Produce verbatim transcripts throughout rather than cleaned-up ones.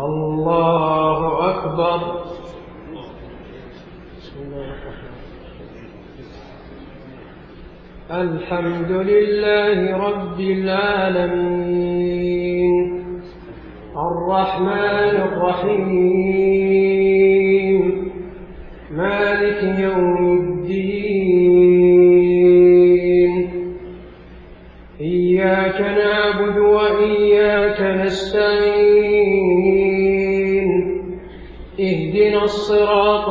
الله أكبر. الحمد لله رب العالمين الرحمن الرحيم مالك يوم الدين إياك نعبد وإياك نستعين اهدنا الصراط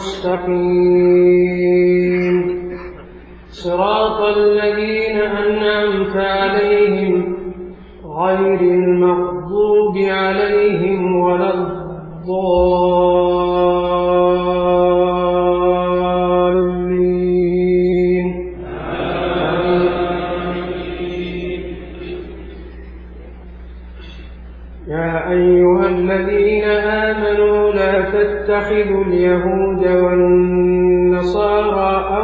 المستقيم صراط الذين أنعمت عليهم غير المغضوب عليهم ولا الضالين. يا أيها الذين آمنوا لا تتخذوا اليهود والنصارى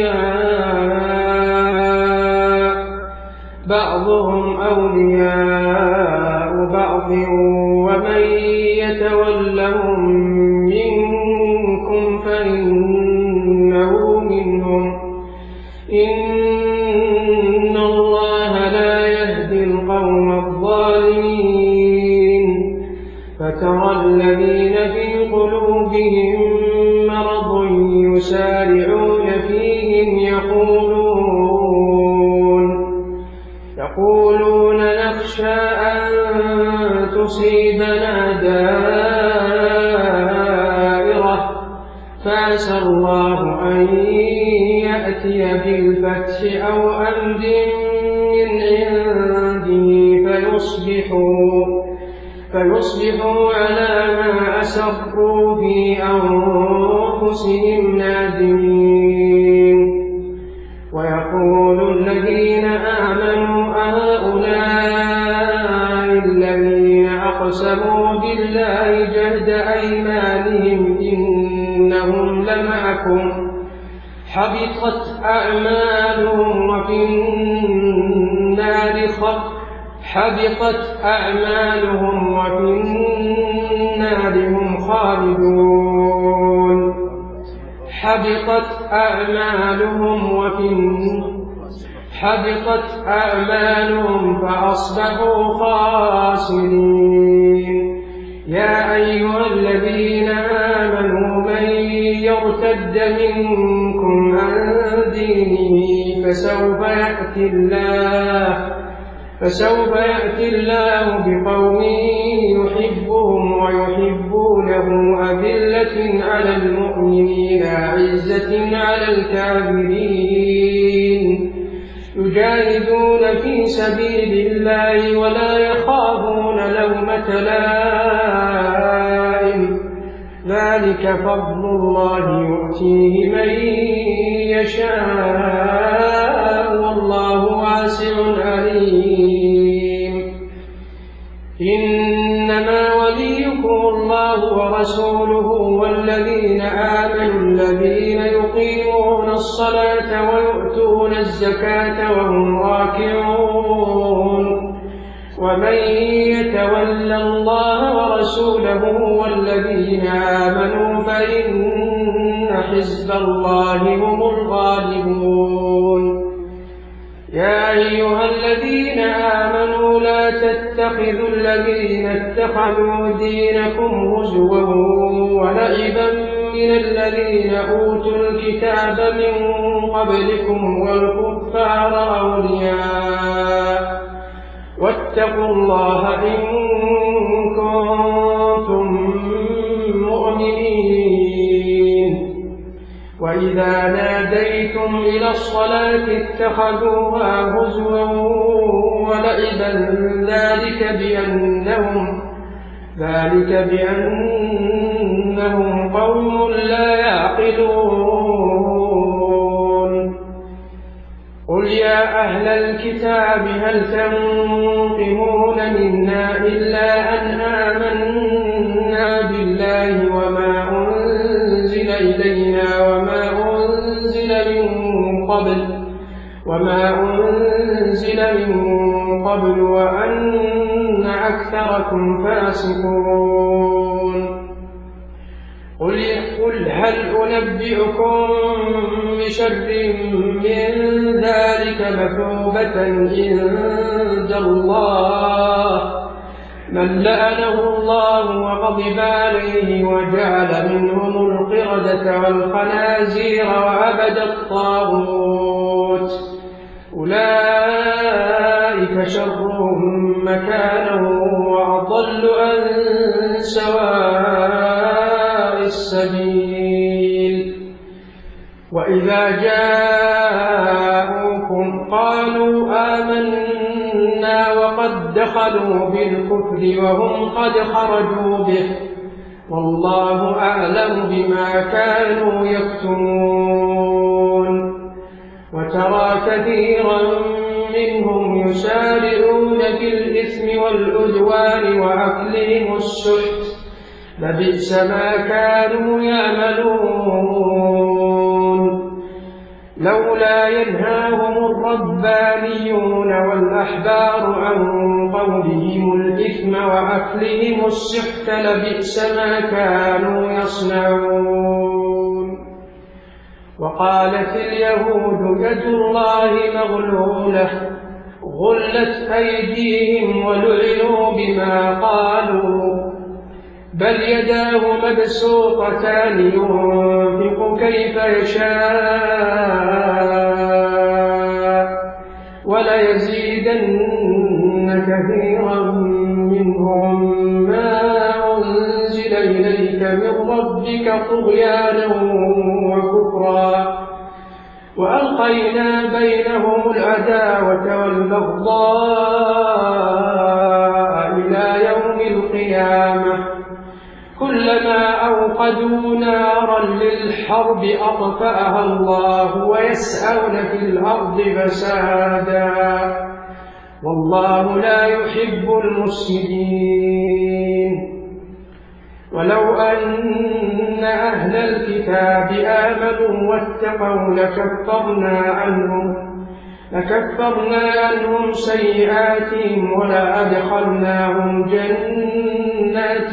أولياء بعضهم أولياء بعض ومن يتولهم منكم فإنه منهم إن الله لا يهدي القوم الظالمين. فترى الذين في قلوبهم مرض يسارعون فيهم يقولون يقولون نخشى أن تصيبنا دائرة فعسى الله أن يأتي بالفتح أو أمر من عنده فيصبحوا فيصبحوا على ما أسروا في أنفسهم نادمين. ويقول الذين آمنوا أهؤلاء الذين أقسموا بالله جهد أيمانهم إنهم لمعكم حبطت أعمالهم وفي النار حبطت أعمالهم وفي النار هم خالدون. حبطت أعمالهم وفي حبطت أعمالهم فأصبحوا خاسرين. يا أيها الذين آمنوا من يرتد منكم عن دينه فسوف يأتي الله فسوف يأتي الله بقوم يحبهم ويحبونه أذلة على المؤمنين أعزة على الكافرين يجاهدون في سبيل الله ولا يخافون لومة لائم ذلك فضل الله يؤتيه من يشاء والله واسع عليم. إنما وليكم الله ورسوله والذين آمنوا الذين يقيمون الصلاة ويؤتون الزكاة وهم راكعون. ومن يتول الله ورسوله والذين آمنوا فإن حزب الله هم الغالبون. يا أيها الذين آمنوا لا تتخذوا الذين اتخذوا دينكم هزوا ولعبا من الذين أوتوا الكتاب من قبلكم والكفار أولياء واتقوا الله إن كنتم مؤمنين. وإذا ناديتم إلى الصلاة اتخذوها هزوا ولعبا ذلك بأنهم ذلك بأنهم قوم لا يعقلون. قل يا أهل الكتاب هل تنقمون منا إلا أن آمنا بالله وما أنزل إلينا وما أنزل من قبل وما أنزل من قبل وأن أكثركم فاسقون قل هل أنبئكم بشر من ذلك مثوبة عند الله من لعنه الله وغضب عليه وجعل منهم القردة والخنازير وعبد الطاغوت أولئك شر مكانا وأضل عن سواء السبيل وإذا جاءوكم قالوا آمنا وقد دخلوا بالكفر وهم قد خرجوا به والله أعلم بما كانوا يكتمون وترى كثيرا منهم يسارعون في الإثم والعدوان وأكلهم السحت لبئس ما كانوا يعملون لولا ينهاهم الربانيون والأحبار عن قولهم الإثم وأكلهم السحت لبئس ما كانوا يصنعون وقالت اليهود يد الله مغلولة غلت أيديهم ولعنوا بما قالوا بل يداه مبسوطتان ينفق كيف يشاء وليزيدن كثيرا منهم ما أنزل إليك من ربك طغيانا وكفرا وألقينا بينهم العداوة والبغضاء إلى يوم القيامة كلما أوقدوا نارا للحرب أطفأها الله ويسعون في الأرض فسادا والله لا يحب المفسدين ولو أن أهل الكتاب آمنوا واتقوا لكفرنا عنهم لكفرنا عنهم سيئاتهم ولأدخلناهم جنات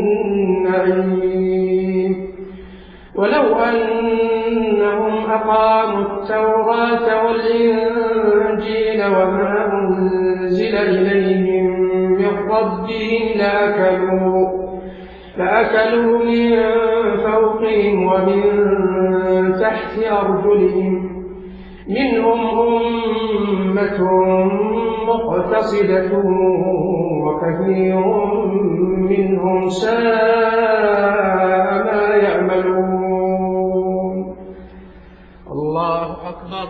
النعيم ولو أنهم أقاموا التوراة والإنجيل وما أنزل إليهم من ربهم لأكلوا لأكلوا من فوقهم ومن تحت أرجلهم منهم أمة مقتصدة وكثير منهم ساء ما يعملون الله أكبر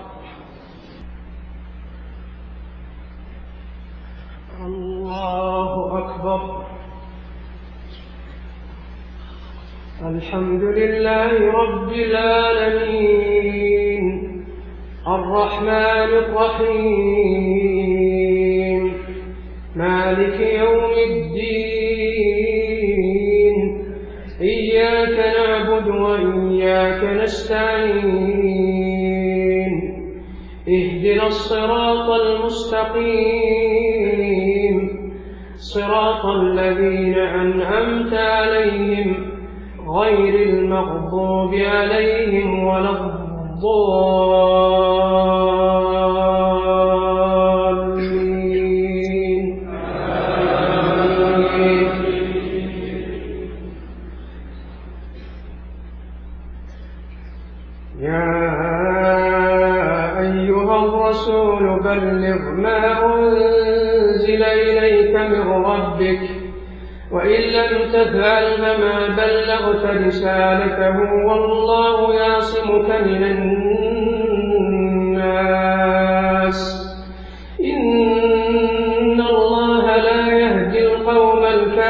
الله أكبر الحمد لله رب العالمين الرحمن الرحيم مالك يوم الدين إياك نعبد وإياك نستعين اهدنا الصراط المستقيم صراط الذين أنعمت عليهم غير المغضوب عليهم ولا الضالين آمين. يا أيها الرسول بلغ ما أنزل إليك من ربك وإن لم تفعل فما بلغت رسالته والله يعصمك من الناس إن الله لا يهدي القوم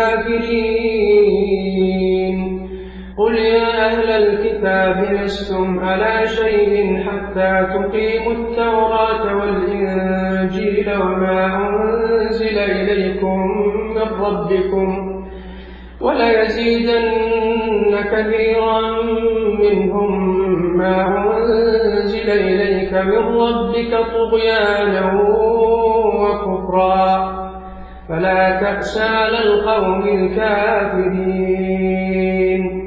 الكافرين قل يا أهل الكتاب لستم على شيء حتى تقيموا التوراة والإنجيل وما أنزل إليكم من ربكم وليزيدن كثيرا منهم ما أنزل إليك من ربك طغيانا وكفرا فلا تأس على القوم الكافرين.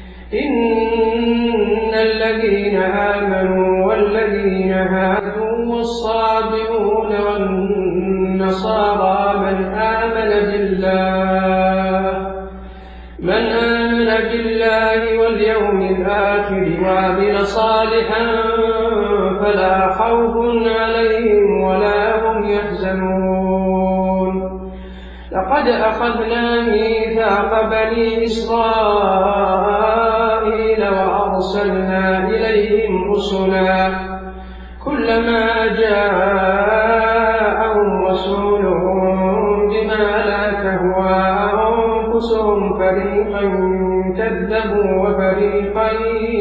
إن الذين آمنوا والذين هادوا والصابئون والنصارى من آمن بالله من آمن بالله واليوم الآخر وعمل صالحا فلا خوف عليهم ولا هم يحزنون. لقد أخذنا ميثاق بني إسرائيل وأرسلنا إليهم رسلا كلما جاءهم رسول بما لا تهوى أنفسهم فريقا كذبوا وفريقا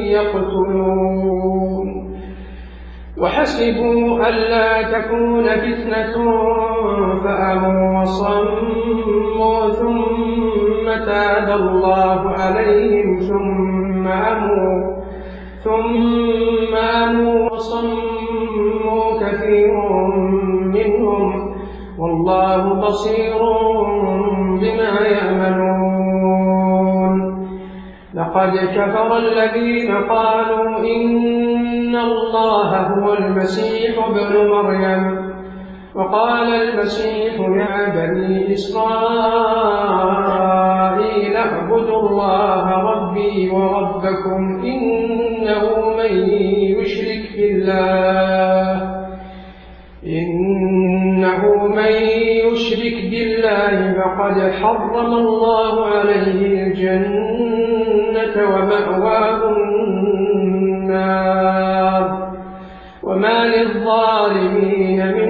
يقتلون وحسبوا ألا تكون فتنة فأموا وصموا ثم تاب الله عليهم ثم أموا ثم أموا وصموا كثير منهم والله بصير بما يعملون. لقد كفر الذين قالوا إن الله هو المسيح ابن مريم وقال المسيح يا بني إسرائيل اعبدوا الله ربي وربكم إنه من يشرك بالله إنه من يشرك بالله فقد حرم الله عليه الجنة ومأواه النار وما للظالمين من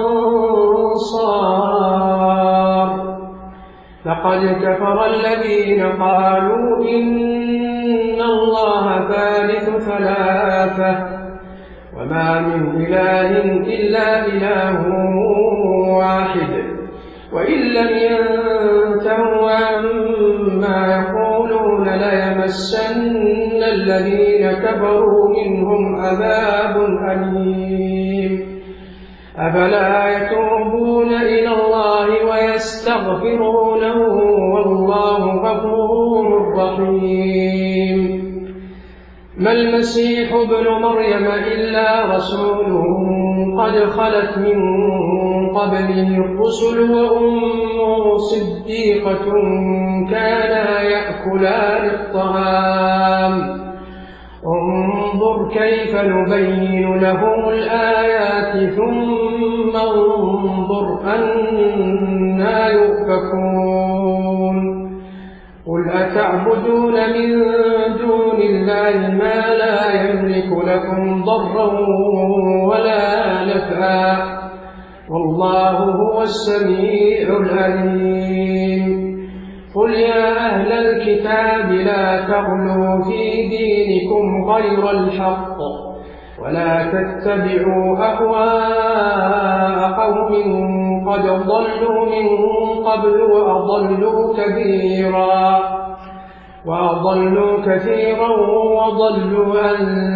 أنصار. لقد كفر الذين قالوا إن الله ثالث ثلاثة وما من إله إلا إله واحد وإن لم ينتهوا عما يقولون ليمسن الذين كفروا منهم عذاب أليم. أفلا يتوبون إلى الله ويستغفرونه والله غفور رحيم. ما المسيح ابن مريم إلا رسول قد خلت من قبله الرسل وأمه صديقة كانا يأكلان الطعام انظر كيف نبين لهم الآيات ثم انظر أنا يؤفكون. قل أتعبدون من دون الله ما لا يملك لكم ضرا ولا نفعا والله هو السميع العليم. قل يا أهل الكتاب لا تغلوا في دينكم غير الحق ولا تتبعوا أهواء قوم قد ضلوا من قبل وأضلوا كثيرا وأضلوا كثيرا وضلوا عن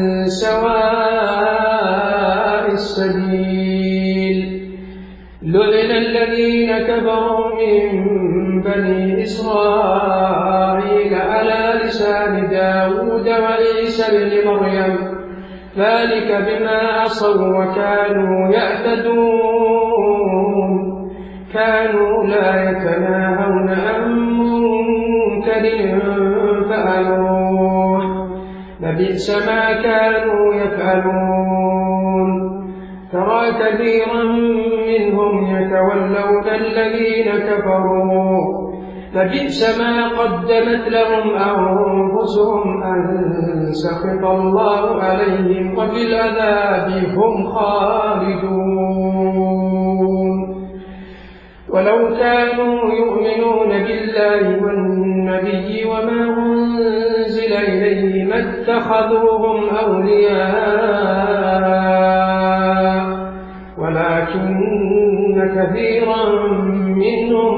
سواء السبيل. لعن الذين كفروا من بني إسرائيل على لسان داود وعيسى بن مريم ذلك بما عصوا وكانوا يعتدون كانوا لا يتناهون عن منكر فعلوه لبئس ما كانوا يفعلون. ترى كثيرا منهم يتولون الذين كفروا لبئس ما قدمت لهم أنفسهم أن سخط الله عليهم وفي العذاب هم خالدون. ولو كانوا يؤمنون بالله والنبي وما أنزل إليه ما اتخذوهم أولياء ولكن كثيرا منهم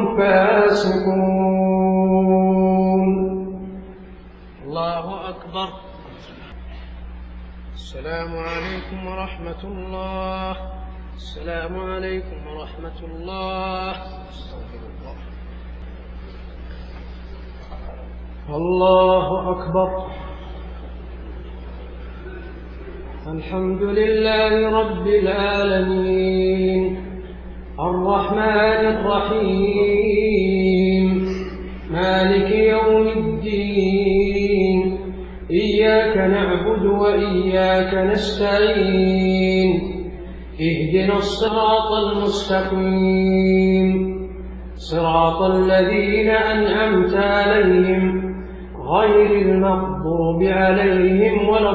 فاسقون. الله أكبر. السلام عليكم ورحمة الله. السلام عليكم ورحمة الله. الله أكبر. الحمد لله رب العالمين الرحمن الرحيم مالك يوم الدين إياك نعبد وإياك نستعين اهدنا الصراط المستقيم صراط الذين أنعمت عليهم غير المغضوب عليهم ولا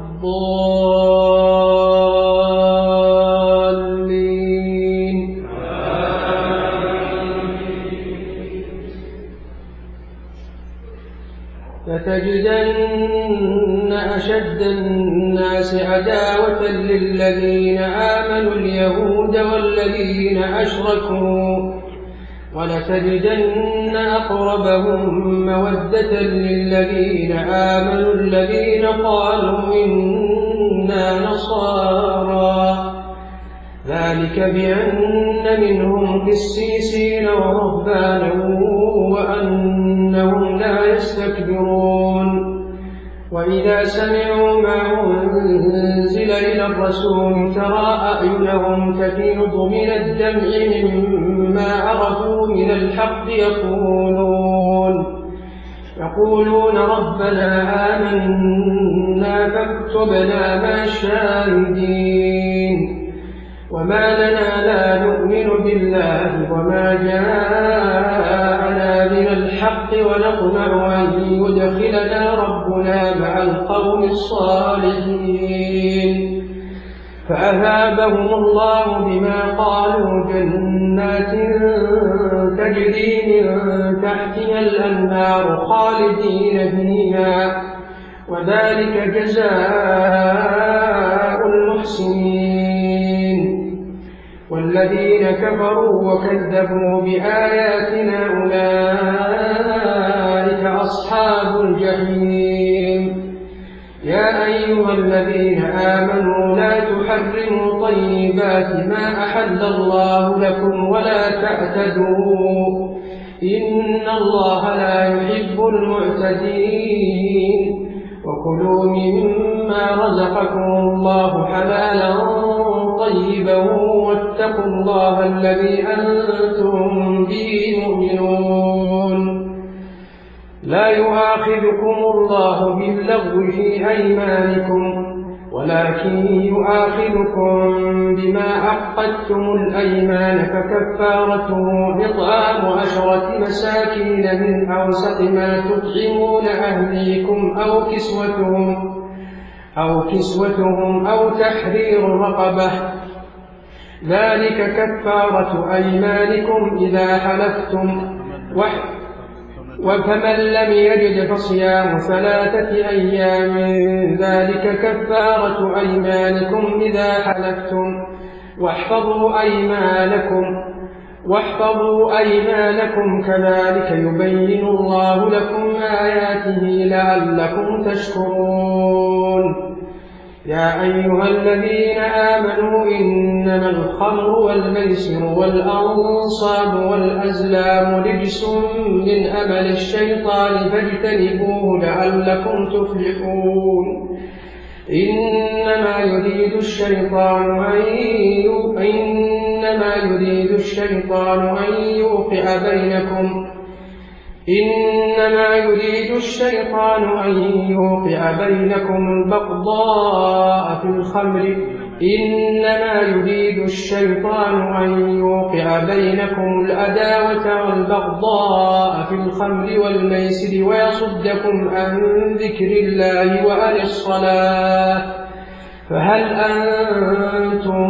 الضالين. لتجدن أشد الناس عداوة للذين آمنوا اليهود والذين أشركوا ولتجدن أقربهم مودة للذين آمنوا الذين قالوا إنا نصارى ذلك بأن منهم قسيسين ورهبانا وأنهم لا يستكبرون. وإذا سمعوا ما أنزل إلى الرسول ترى أعينهم تفيض من الدمع مما عرفوا من الحق يقولون يقولون ربنا آمنا فاكتبنا مع الشاهدين. وما لنا لا نؤمن بالله وما جاءنا من الحق ونطمع أن يدخلنا ربنا مع القوم الصالحين فأذابهم الله بما قالوا جنات تجري من تحتها الأنهار خالدين فيها وذلك جزاء المحسنين. والذين كفروا وكذبوا بآياتنا أولئك أصحاب الجحيم. يا أيها الذين آمنوا لا تحرموا طيبات ما أحل الله لكم ولا تعتدوا إن الله لا يحب المعتدين. وكلوا مما رزقكم الله حلالا طيبا واتقوا الله الذي أنتم به مؤمنون. لا يؤاخذكم الله باللغو في أيمانكم ولكن يؤاخذكم بما عقدتم الأيمان فكفارته إطعام عشرة مساكين من أوسط ما تطعمون أهليكم أو كسوتهم أو كسوتهم أو تحرير رقبة ذلك كفارة أيمانكم إذا حلفتم. وفمن لم يجد فصيام ثلاثة أيام ذلك كفارة أيمانكم إذا حلفتم. واحفظوا أيمانكم واحفظوا أيمانكم كذلك يبين الله لكم آياته لعلكم تشكرون. يا أيها الذين آمنوا إنما الخمر والميسر والأنصاب والأزلام رجس من عمل الشيطان فاجتنبوه لعلكم تفلحون. إنما يريد الشيطان أن إنما يريد الشيطان أن يوقع بينكم إنما يريد الشيطان أن يوقع بينكم البغضاء في الخمر إنما يريد الشيطان أن يوقع بينكم العداوة والبغضاء في الخمر والميسر ويصدكم عن ذكر الله وعن الصلاة فهل أنتم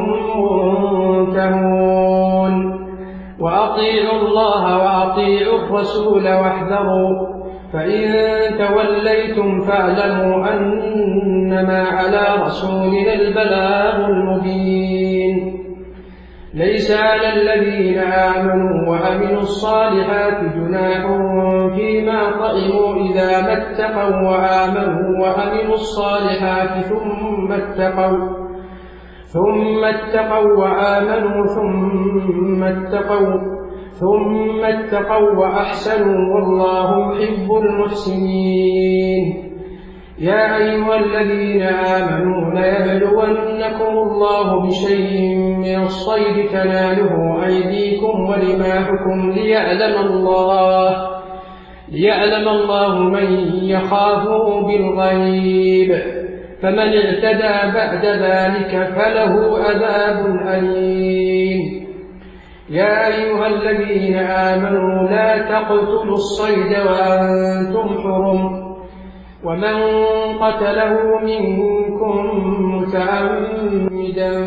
منتهون. وأطيعوا الله وأطيعوا الرسول واحذروا فإن توليتم فاعلموا أنما على رسولنا البلاغ المبين. ليس على الذين آمنوا وعملوا الصالحات جناح فيما طعموا إذا ما اتقوا وآمنوا وعملوا الصالحات ثم اتقوا ثم اتقوا وآمنوا ثم اتقوا ثم اتقوا وأحسنوا والله يحب المحسنين. يا أيها الذين آمنوا ليبلونكم الله بشيء من الصيد تناله أيديكم ورماحكم ليعلم الله ليعلم الله من يخافه بالغيب، فمن اعتدى بعد ذلك فله عذاب أليم. يا أيها الذين آمنوا لا تقتلوا الصيد وأنتم حرم، ومن قتله منكم متعمدا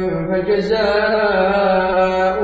فجزاء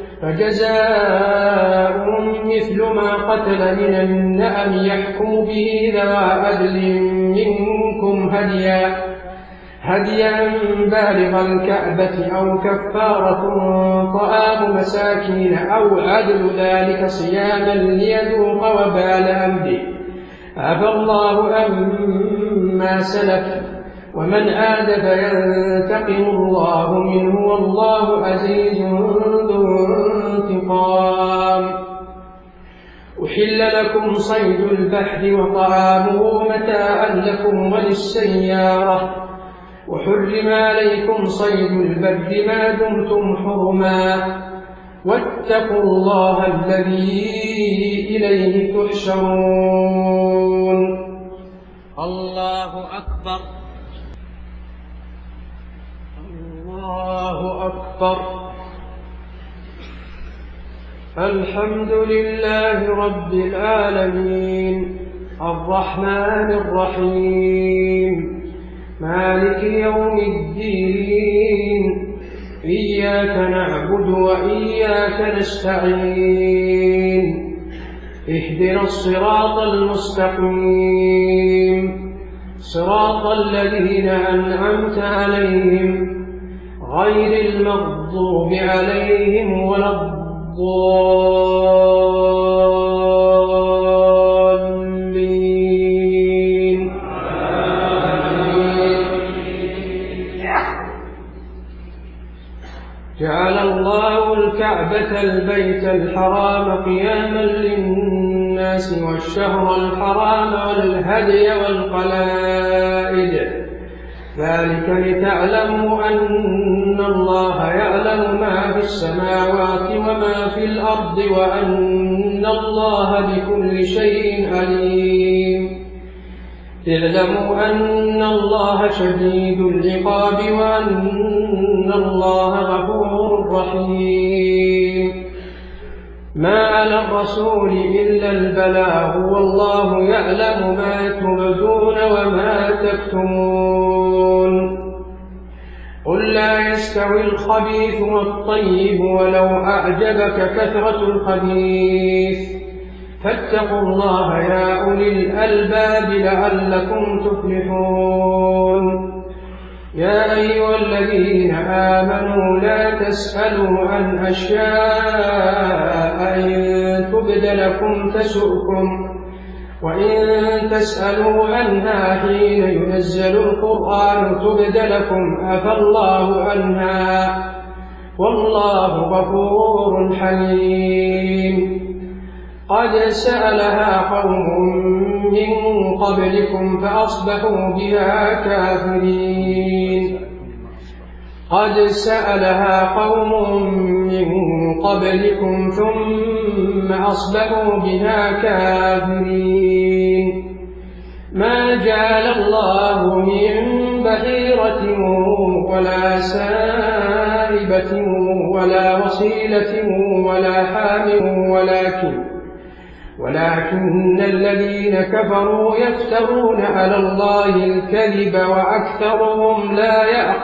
فجزاء مثل ما قتل من النعم يحكم به ذوى عدل منكم هديا هديا بالغ الكعبة أو كفارة طعام مساكين أو عدل ذلك صياما ليذوق وبال أمره، عفى الله عما سلف ومن عاد فينتقم الله منه والله عزيز ذو انتقام. أحل لكم صيد البحر وطعامه متاعا لكم وللسيارة، وحرم عليكم صيد البر ما دمتم حرما، واتقوا الله الذي إليه تحشرون. الله أكبر. الله أكبر. الحمد لله رب العالمين الرحمن الرحيم مالك يوم الدين، إياك نعبد وإياك نستعين، اهدنا الصراط المستقيم صراط الذين أنعمت عليهم غير المغضوب عليهم ولا الضالين. جعل الله الكعبة البيت الحرام قياما للناس والشهر الحرام والهدي والقلائد، ذلك لتعلموا أن الله يعلم ما في السماوات وما في الأرض وأن الله بكل شيء عليم. اعلموا أن الله شديد العقاب وأن الله غفور رحيم. ما على الرسول إلا البلاغ والله يعلم ما تبدون وما تكتمون. قل لا يستوي الخبيث والطيب ولو أعجبك كثرة الخبيث، فاتقوا الله يا أولي الألباب لعلكم تفلحون. يا أيها الذين آمنوا لا تسألوا عن أشياء إن تبد لكم تسؤكم، وإن تسألوا عنها حين ينزل القرآن تبد لكم عفى الله عنها والله غفور حليم. قد سألها قوم من قبلكم فأصبحوا بها كافرين قد سألها قوم من قبلكم ثم أصبحوا بها كافرين. ما جعل الله من بحيرة ولا سائبة ولا وصيلة ولا حام ولكن ولكن الذين كفروا يفترون على الله الكذب وأكثرهم لا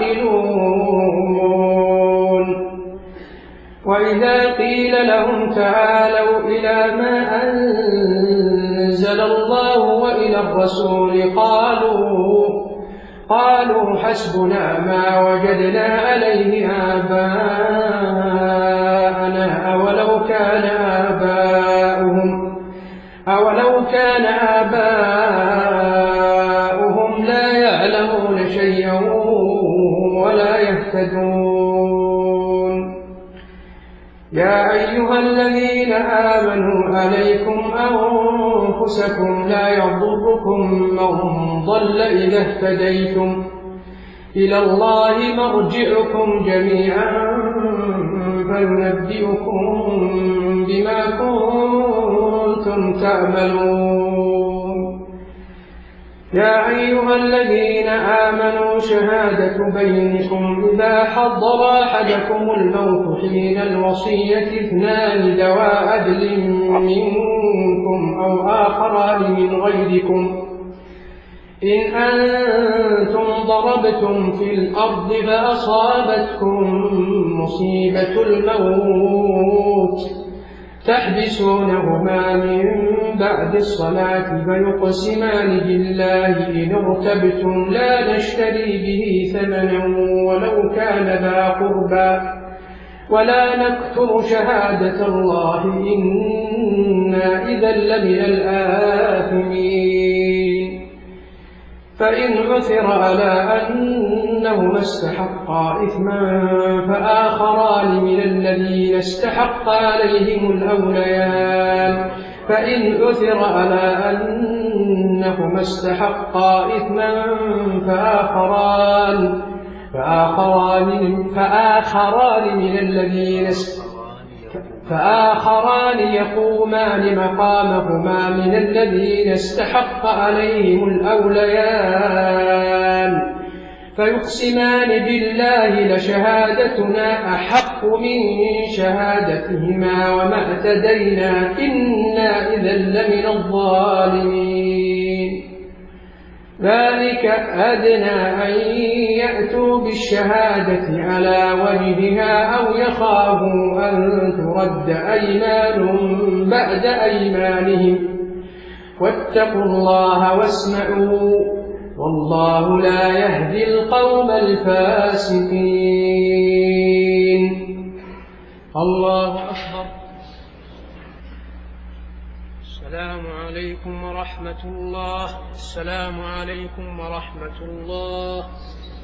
يعقلون. وإذا قيل لهم تعالوا إلى ما أنزل الله وإلى الرسول قالوا قالوا حسبنا ما وجدنا عليه آباءنا أولو كان آباؤهم أولو كان آباؤهم لا يعلمون شيئا ولا يهتدون. أيها الذين آمنوا عليكم أنفسكم لا يضركم من ضل إذا اهتديتم إلى الله مرجعكم جميعا فينبئكم بما كنتم تعملون. يا أيها الذين آمنوا شهادة بينكم إذا حضر أحدكم الموت حين الوصية اثنان ذوى عدل منكم أو آخران من غيركم إن أنتم ضربتم في الأرض فأصابتكم مصيبة الموت تحبسونهما من بعد الصلاة فيقسمان بالله إن ارتبتم لا نشتري به ثمنا ولو كان ذا قربى ولا نكتم شهادة الله إنا إذا لمن الآثمين. فإن عثر على أنهما استحقا إثما فآخران من الذين استحق عليهم الأوليان فإن عثر على أنهما استحقا إثما فآخران فآخران فآخران من الذين فآخران يقومان مقامهما من الذين استحق عليهم الأوليان فيقسمان بالله لشهادتنا أحق من شهادتهما وما اعتدينا إنا إذا لمن الظالمين. ذلك أدنى أن يأتوا بالشهادة على وجهها أو يخافوا أن ترد أيمان بعد أيمانهم واتقوا الله واسمعوا والله لا يهدي القوم الفاسقين. الله أكبر. السلام عليكم ورحمة الله. السلام عليكم ورحمة الله.